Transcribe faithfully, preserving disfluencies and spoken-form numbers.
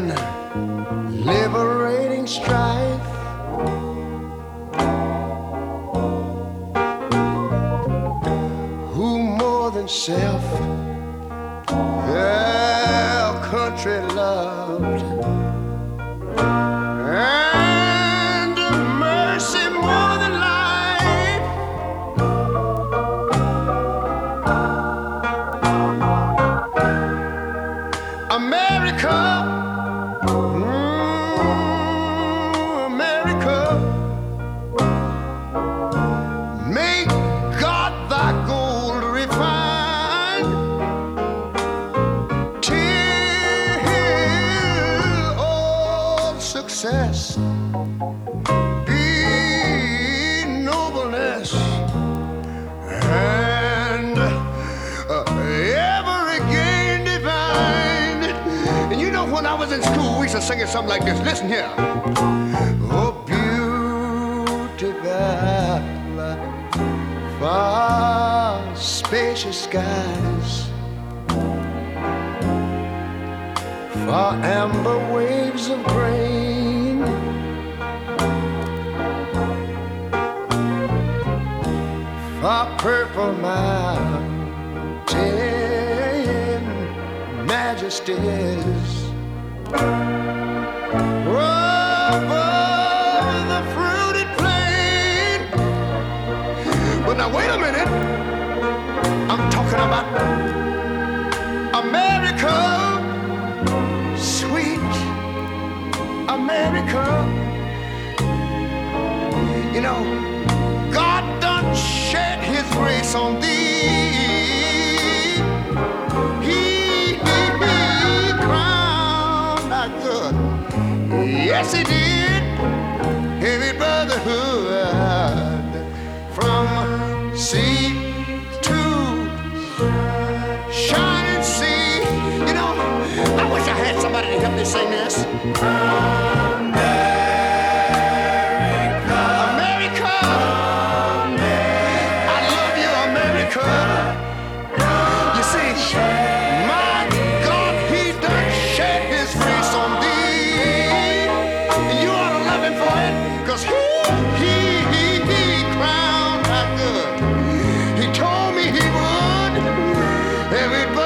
and liberating strife. Who more than self their country loved, and mercy more than life. America, mm, America, make God thy gold refined, till all success be nobleness, and uh, every gain divine. And you know, when I was in school, we used to sing it something like this. Listen here. Oh, beautiful, far spacious skies, far amber waves of grain, far purple mountain majesties, above the fruited plain. But now wait a minute, I'm talking about America, sweet America. You know, God done shed his grace on thee. He, he, he crowned our good. Yes, he did. Heavy brotherhood from sea to shining sea. You know, I wish I had somebody to help me sing this. America, I love you, America. You see, my God, he done shed his grace on thee. And you ought to love him for it, because he, he, he, he crowned our good. He told me he would. Everybody